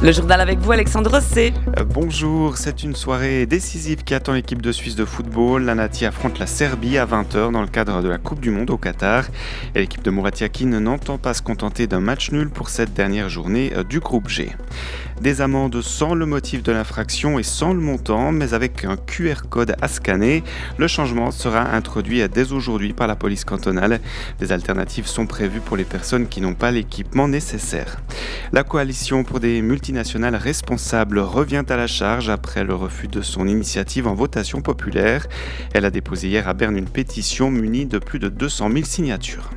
Le journal avec vous, Alexandre Rosset. Bonjour, c'est une soirée décisive qui attend l'équipe de Suisse de football. La Nati affronte la Serbie à 20h dans le cadre de la Coupe du Monde au Qatar. Et l'équipe de Murat Yakin n'entend pas se contenter d'un match nul pour cette dernière journée du groupe G. Des amendes sans le motif de l'infraction et sans le montant, mais avec un QR code à scanner. Le changement sera introduit dès aujourd'hui par la police cantonale. Des alternatives sont prévues pour les personnes qui n'ont pas l'équipement nécessaire. La coalition pour des multinationales responsables revient à la charge après le refus de son initiative en votation populaire. Elle a déposé hier à Berne une pétition munie de plus de 200 000 signatures.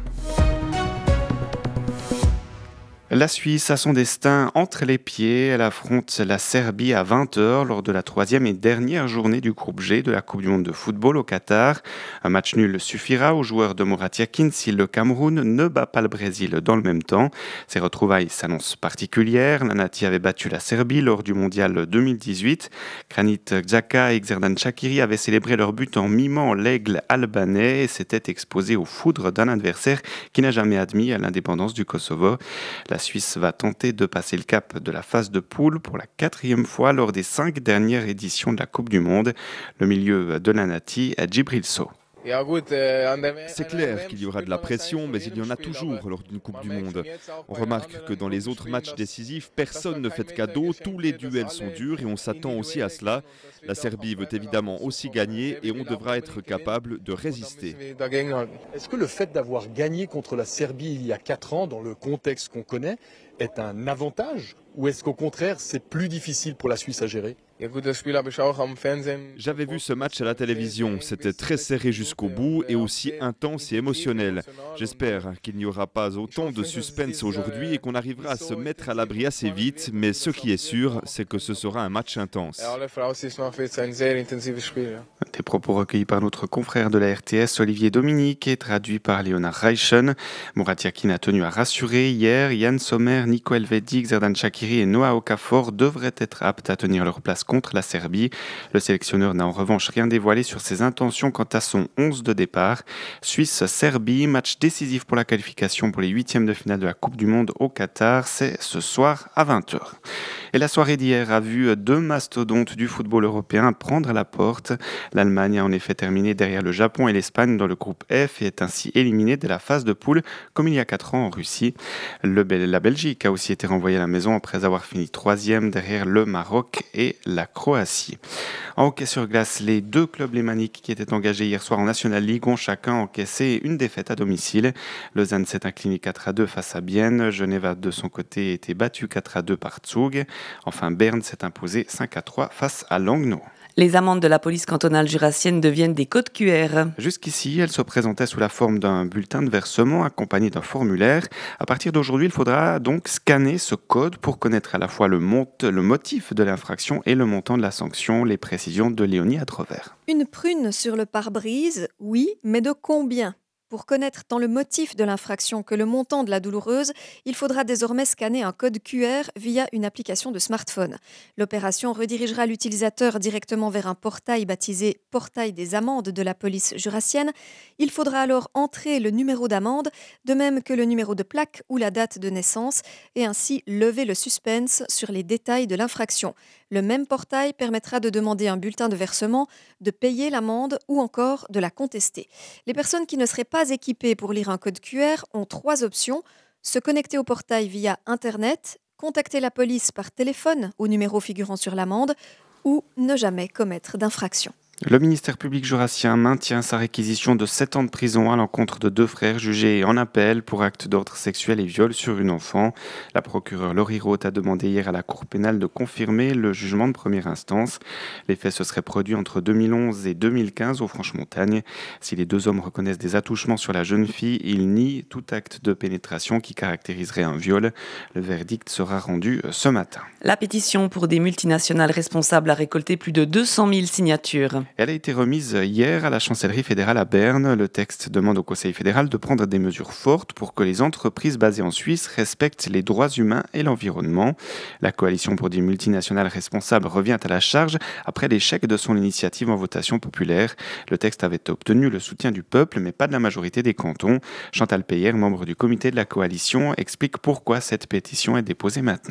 La Suisse a son destin entre les pieds. Elle affronte la Serbie à 20h lors de la troisième et dernière journée du groupe G de la Coupe du Monde de football au Qatar. Un match nul suffira aux joueurs de Murat Yakin si le Cameroun ne bat pas le Brésil dans le même temps. Ces retrouvailles s'annoncent particulières. La Nati avait battu la Serbie lors du mondial 2018. Granit Xhaka et Xherdan Shaqiri avaient célébré leur but en mimant l'aigle albanais et s'étaient exposés aux foudres d'un adversaire qui n'a jamais admis l'indépendance du Kosovo. La Suisse va tenter de passer le cap de la phase de poule pour la 4e fois lors des 5 dernières éditions de la Coupe du Monde. Le milieu de la Nati, Djibril Sow. C'est clair qu'il y aura de la pression, mais il y en a toujours lors d'une Coupe du Monde. On remarque que dans les autres matchs décisifs, personne ne fait de cadeau, tous les duels sont durs et on s'attend aussi à cela. La Serbie veut évidemment aussi gagner et on devra être capable de résister. Est-ce que le fait d'avoir gagné contre la Serbie il y a 4 ans, dans le contexte qu'on connaît, est un avantage ou est-ce qu'au contraire c'est plus difficile pour la Suisse à gérer ? J'avais vu ce match à la télévision, c'était très serré jusqu'au bout et aussi intense et émotionnel. J'espère qu'il n'y aura pas autant de suspense aujourd'hui et qu'on arrivera à se mettre à l'abri assez vite, mais ce qui est sûr, c'est que ce sera un match intense. Des propos recueillis par notre confrère de la RTS, Olivier Dominique, et traduits par Léonard Reichen. Murat Yakin a tenu à rassurer hier. Yann Sommer, Nico Elvedi, Xherdan Shaqiri et Noah Okafor devraient être aptes à tenir leur place contre la Serbie. Le sélectionneur n'a en revanche rien dévoilé sur ses intentions quant à son 11 de départ. Suisse-Serbie, match décisif pour la qualification pour les 8e de finale de la Coupe du Monde au Qatar. C'est ce soir à 20h. Et la soirée d'hier a vu 2 mastodontes du football européen prendre la porte. L'Allemagne a en effet terminé derrière le Japon et l'Espagne dans le groupe F et est ainsi éliminée de la phase de poule comme il y a 4 ans en Russie. La Belgique a aussi été renvoyée à la maison après avoir fini 3e derrière le Maroc et la Croatie. En hockey sur glace, les 2 clubs lémaniques qui étaient engagés hier soir en National League ont chacun encaissé une défaite à domicile. Lausanne s'est incliné 4-2 face à Bienne. Genève de son côté a été battu 4-2 par Zug. Enfin, Berne s'est imposé 5-3 face à Langnau. Les amendes de la police cantonale jurassienne deviennent des codes QR. Jusqu'ici, elles se présentaient sous la forme d'un bulletin de versement accompagné d'un formulaire. À partir d'aujourd'hui, il faudra donc scanner ce code pour connaître à la fois le motif de l'infraction et le montant de la sanction. Les précisions de Léonie Adrevert. Une prune sur le pare-brise, oui, mais de combien ? Pour connaître tant le motif de l'infraction que le montant de la douloureuse, il faudra désormais scanner un code QR via une application de smartphone. L'opération redirigera l'utilisateur directement vers un portail baptisé « Portail des amendes » de la police jurassienne. Il faudra alors entrer le numéro d'amende, de même que le numéro de plaque ou la date de naissance, et ainsi lever le suspense sur les détails de l'infraction. Le même portail permettra de demander un bulletin de versement, de payer l'amende ou encore de la contester. Les personnes qui ne seraient pas équipées pour lire un code QR ont 3 options. Se connecter au portail via Internet, contacter la police par téléphone au numéro figurant sur l'amende ou ne jamais commettre d'infraction. Le ministère public jurassien maintient sa réquisition de 7 ans de prison à l'encontre de 2 frères jugés en appel pour actes d'ordre sexuel et viol sur une enfant. La procureure Laurie Roth a demandé hier à la Cour pénale de confirmer le jugement de première instance. Les faits se seraient produits entre 2011 et 2015 au Franche-Montagne. Si les 2 hommes reconnaissent des attouchements sur la jeune fille, ils nient tout acte de pénétration qui caractériserait un viol. Le verdict sera rendu ce matin. La pétition pour des multinationales responsables a récolté plus de 200 000 signatures. Elle a été remise hier à la chancellerie fédérale à Berne. Le texte demande au Conseil fédéral de prendre des mesures fortes pour que les entreprises basées en Suisse respectent les droits humains et l'environnement. La coalition pour des multinationales responsables revient à la charge après l'échec de son initiative en votation populaire. Le texte avait obtenu le soutien du peuple, mais pas de la majorité des cantons. Chantal Peyer, membre du comité de la coalition, explique pourquoi cette pétition est déposée maintenant.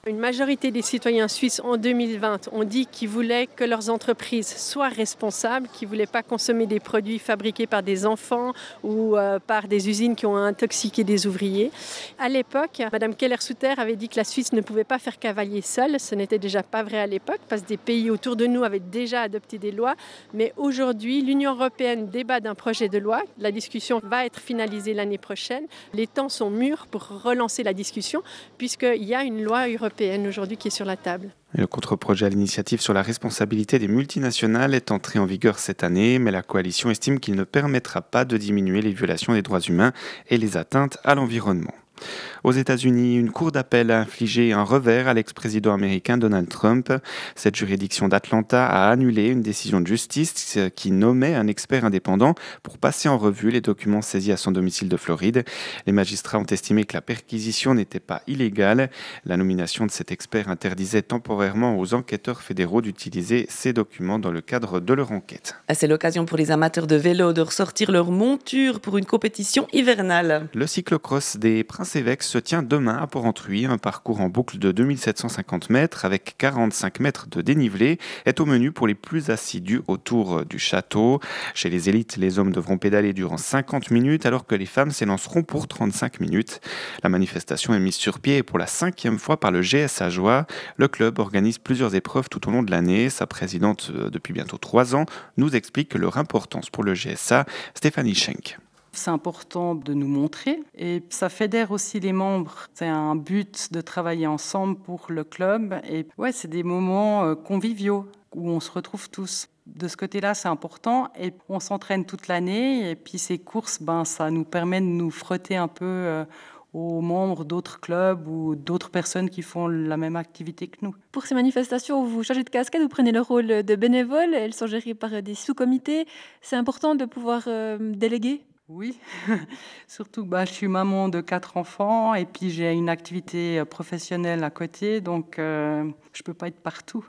Une majorité des citoyens suisses en 2020 ont dit qu'ils voulaient que leurs entreprises soient responsables, qu'ils ne voulaient pas consommer des produits fabriqués par des enfants ou par des usines qui ont intoxiqué des ouvriers. À l'époque, Mme Keller-Sutter avait dit que la Suisse ne pouvait pas faire cavalier seule. Ce n'était déjà pas vrai à l'époque parce que des pays autour de nous avaient déjà adopté des lois. Mais aujourd'hui, l'Union européenne débat d'un projet de loi. La discussion va être finalisée l'année prochaine. Les temps sont mûrs pour relancer la discussion puisqu'il y a une loi européenne aujourd'hui qui est sur la table. Et le contre-projet à l'initiative sur la responsabilité des multinationales est entré en vigueur cette année, mais la coalition estime qu'il ne permettra pas de diminuer les violations des droits humains et les atteintes à l'environnement. Aux États-Unis, une cour d'appel a infligé un revers à l'ex-président américain Donald Trump. Cette juridiction d'Atlanta a annulé une décision de justice qui nommait un expert indépendant pour passer en revue les documents saisis à son domicile de Floride. Les magistrats ont estimé que la perquisition n'était pas illégale. La nomination de cet expert interdisait temporairement aux enquêteurs fédéraux d'utiliser ces documents dans le cadre de leur enquête. C'est l'occasion pour les amateurs de vélo de ressortir leur monture pour une compétition hivernale. Le cyclocross des Princes-Évêques se tient demain à Port-Entruy. Un parcours en boucle de 2750 mètres avec 45 mètres de dénivelé est au menu pour les plus assidus autour du château. Chez les élites, les hommes devront pédaler durant 50 minutes alors que les femmes s'élanceront pour 35 minutes. La manifestation est mise sur pied pour la 5e fois par le GS Ajoie. Le club organise plusieurs épreuves tout au long de l'année. Sa présidente, depuis bientôt 3 ans, nous explique leur importance pour le GSA, Stéphanie Schenk. C'est important de nous montrer et ça fédère aussi les membres. C'est un but de travailler ensemble pour le club et c'est des moments conviviaux où on se retrouve tous. De ce côté-là, c'est important et on s'entraîne toute l'année et puis ces courses, ça nous permet de nous frotter un peu aux membres d'autres clubs ou d'autres personnes qui font la même activité que nous. Pour ces manifestations, vous changez de casquette, vous prenez le rôle de bénévole, elles sont gérées par des sous-comités. C'est important de pouvoir déléguer. Oui, surtout je suis maman de 4 enfants et puis j'ai une activité professionnelle à côté, donc je ne peux pas être partout.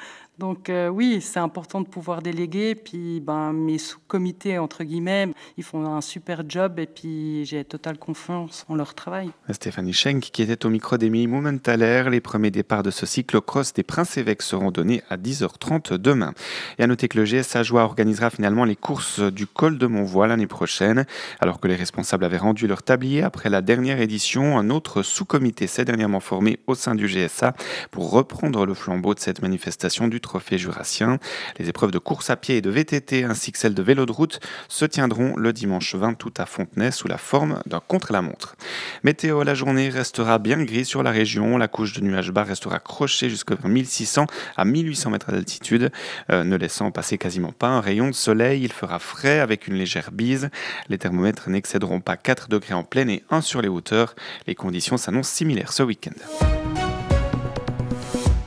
Donc oui, c'est important de pouvoir déléguer. Puis mes sous-comités, entre guillemets, ils font un super job et puis j'ai totale confiance en leur travail. Stéphanie Schenk qui était au micro d'Émilie Mumenthaler. Les premiers départs de ce cyclocross des Princes-Évêques seront donnés à 10h30 demain. Et à noter que le GS Ajoie organisera finalement les courses du col de Montvoix l'année prochaine. Alors que les responsables avaient rendu leur tablier après la dernière édition, un autre sous-comité s'est dernièrement formé au sein du GSA pour reprendre le flambeau de cette manifestation du Trophée jurassien. Les épreuves de course à pied et de VTT ainsi que celles de vélo de route se tiendront le dimanche 20 août à Fontenay sous la forme d'un contre-la-montre. Météo, la journée restera bien grise sur la région. La couche de nuages bas restera accrochée jusqu'à 1600 à 1800 mètres d'altitude, ne laissant passer quasiment pas un rayon de soleil. Il fera frais avec une légère bise. Les thermomètres n'excéderont pas 4 degrés en plaine et 1 sur les hauteurs. Les conditions s'annoncent similaires ce week-end.